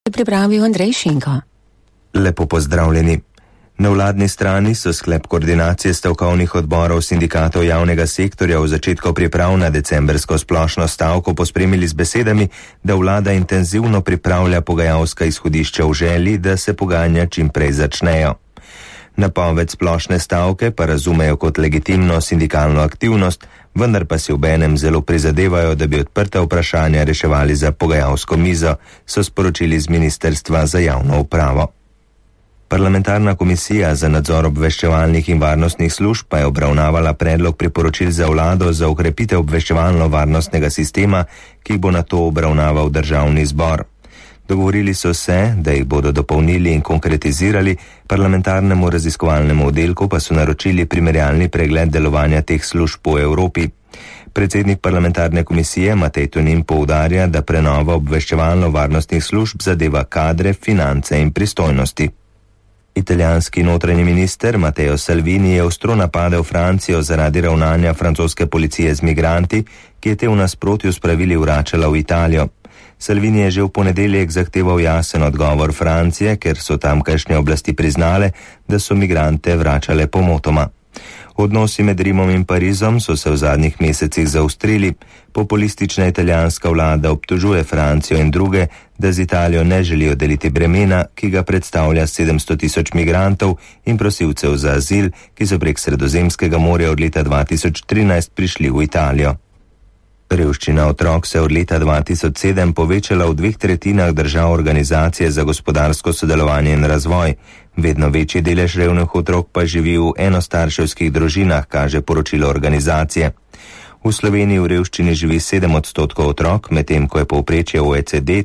Pripravil Andrej Šinko. Lepo pozdravljeni. Na vladni strani so sklep koordinacije stavkovnih odborov sindikatov javnega sektorja v začetku priprav na decembrsko splošno stavko pospremili z besedami, da vlada intenzivno pripravlja pogajalska izhodišča v želji, da se pogajanja čim prej začnejo. Napoved splošne stavke pa razumejo kot legitimno sindikalno aktivnost, vendar pa si obenem zelo prizadevajo, da bi odprta vprašanja reševali za pogajalsko mizo, so sporočili z Ministrstva za javno upravo. Parlamentarna komisija za nadzor obveščevalnih in varnostnih služb pa je obravnavala predlog priporočil za vlado za okrepitev obveščevalno-varnostnega sistema, ki bo nato obravnaval državni zbor. Dogovorili so se, da jih bodo dopolnili in konkretizirali, parlamentarnemu raziskovalnemu oddelku pa so naročili primerjalni pregled delovanja teh služb po Evropi. Predsednik parlamentarne komisije Matej Tonin poudarja, da prenova obveščevalno-varnostnih služb zadeva kadre, finance in pristojnosti. Italijanski notranji minister Matteo Salvini je ostro napadel Francijo zaradi ravnanja francoske policije z migranti, ki je te v nasprotju s pravili vračala v Italijo. Salvini je že v ponedeljek zahteval jasen odgovor Francije, ker so tamkajšnje oblasti priznale, da so migrante vračale pomotoma. Odnosi med Rimom in Parizom so se v zadnjih mesecih zaostrili. Populistična italijanska vlada obtožuje Francijo in druge, da z Italijo ne želijo deliti bremena, ki ga predstavlja 700 tisoč migrantov in prosilcev za azil, ki so prek Sredozemskega morja od leta 2013 prišli v Italijo. Revščina otrok se od leta 2007 povečala v 2/3 držav Organizacije za gospodarsko sodelovanje in razvoj. Vedno večji delež revnih otrok pa živi v enostarševskih družinah, kaže poročilo organizacije. V Sloveniji v revščini živi 7% otrok, medtem ko je povprečje OECD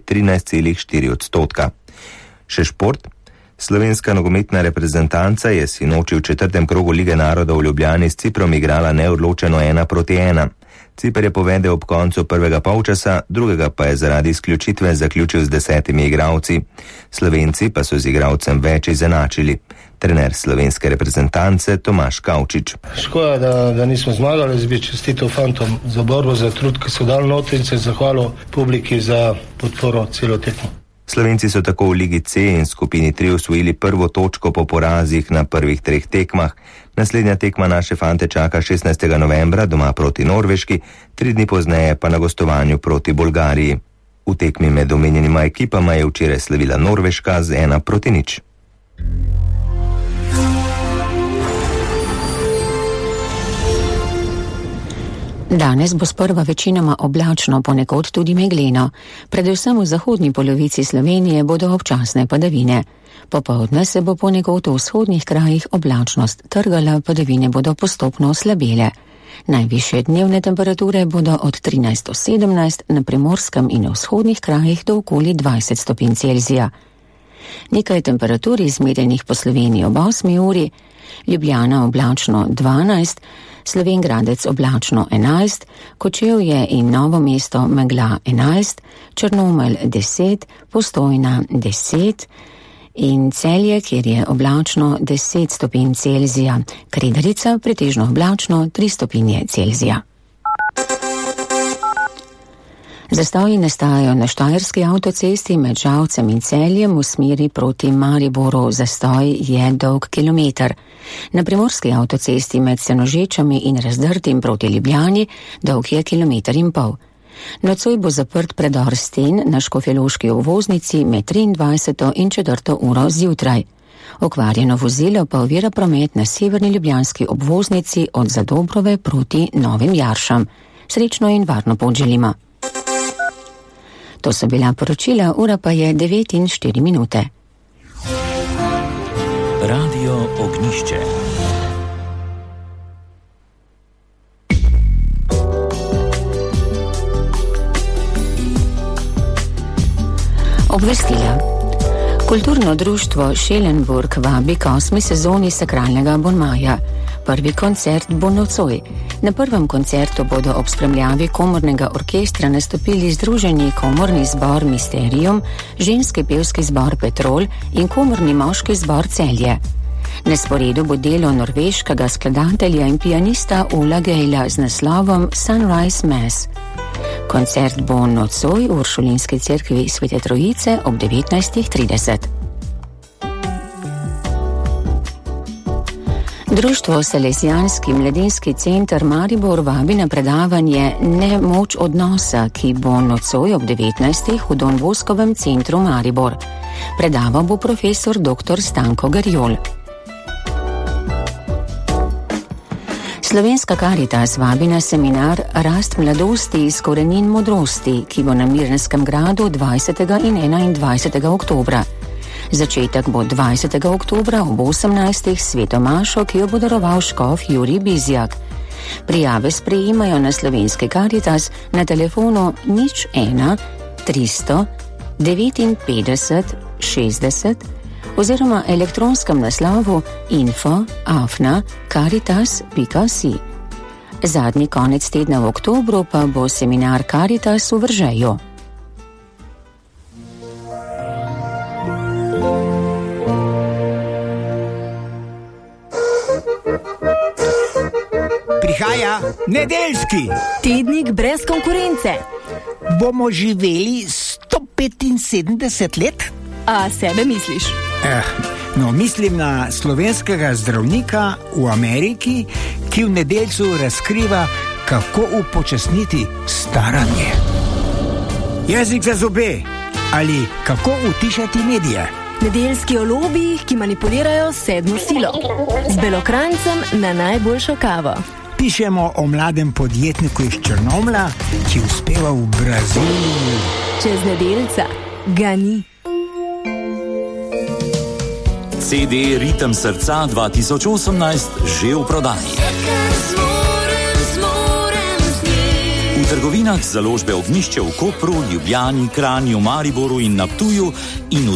13,4%. Še šport. Slovenska nogometna reprezentanca je sinoči v 4. krogu Lige narodov v Ljubljani s Ciprom igrala neodločeno 1-1. Ciper je povedel ob koncu prvega polčasa, drugega pa je zaradi izključitve zaključil z 10 igralci. Slovenci pa so z igralcem več izenačili. Trener slovenske reprezentance Tomaž Kavčič. Škoda, da nismo zmagali, zdaj bi čestitev fantom za borbo, za trud, ki so dali noter in se zahvalil publiki za podporo celo tekmo. Slovenci so tako v Ligi C in skupini 3 osvojili prvo točko po porazih na prvih 3 tekmah. Naslednja tekma naše fante čaka 16. novembra doma proti Norveški, 3 dni pozneje pa na gostovanju proti Bolgariji. V tekmi med omenjenima ekipama je včeraj slavila Norveška z 1-0. Danes bo sprva večinoma oblačno, ponekod tudi megleno. Predvsem v zahodni polovici Slovenije bodo občasne padavine. Popoldne se bo ponekod v vzhodnih krajih oblačnost trgala, padavine bodo postopno oslabele. Najvišje dnevne temperature bodo od 13 do 17, na primorskem in v vzhodnih krajih do okoli 20 stopinj Celzija. Nekaj temperatur izmerjenih po Sloveniji ob 8 uri, Ljubljana oblačno 12, Slovenj Gradec oblačno 11, Kočevje in Novo mesto megla 11, Črnomelj 10, Postojna 10 in Celje, kjer je oblačno 10 stopinj Celzija, Kredarica pretežno oblačno 3 stopinje Celzija. Zastoji nastajajo na Štajerski avtocesti med Žalcem in Celjem v smeri proti Mariboru. Zastoj je dolg kilometer. Na Primorski avtocesti med Senožečami in Razdrtim proti Ljubljani dolg je 1,5 kilometra. Nocoj bo zaprt predor Sten na Škofjeloški obvoznici med 23. in 4. uro zjutraj. Okvarjeno vozilo pa ovira promet na severni ljubljanski obvoznici od Zadobrove proti Novim Jaršam. Srečno in varno pot želimo. To so bila poročila, ura pa je 9:04. Radio Ognišče. Obvestila. Kulturno društvo Schellenburg vabi k 8. sezoni sakralnega abonmaja. Prvi koncert bo nocoj. Na prvem koncertu bodo ob spremljavi komornega orkestra nastopili združeni komorni zbor Mysterium, ženski pevski zbor Petrol in komorni moški zbor Celje. Na sporedu bo delo norveškega skladatelja in pianista Ola Gejla z naslovom Sunrise Mass. Koncert bo nocoj v Uršulinski cerkvi Svete Trojice ob 19:30. Društvo Salesijanski mladinski center Maribor vabi na predavanje Nemoč odnosa, ki bo nocoj ob 19. v Don Boskovem centru Maribor. Predaval bo profesor dr. Stanko Garjol. Slovenska Karitas vabi na seminar Rast mladosti iz korenin modrosti, ki bo na Mirnskem gradu 20. in 21. oktobra. Začetek bo 20. oktobra ob 18. sveto mašo, ki jo bo daroval škof Jurij Bizjak. Prijave sprejemajo na Slovenski Karitas na telefonu 01 300 59 60 oziroma elektronskem naslovu info@caritas.si. Zadnji konec tedna v oktobru pa bo seminar Karitas v Vržeju. Prihaja nedeljski tednik brez konkurence. Bomo živeli 175 let? A sebe misliš? No, mislim na slovenskega zdravnika v Ameriki, ki v nedeljcu razkriva, kako upočasniti staranje. Jezik za zobe ali kako utišati medije. Nedeljski o lobijih, ki manipulirajo sedmo silo. Z Belokrancem na najboljšo kavo. Pišemo o mladem podjetniku iz Črnomlja, ki uspeva v Braziliji. Čez nedeljca ga ni. CD Ritem srca 2018 že v prodaji. V trgovinah založbe Ognjišče v Kopru, Ljubljani, Kranju, Mariboru in na Ptuju in v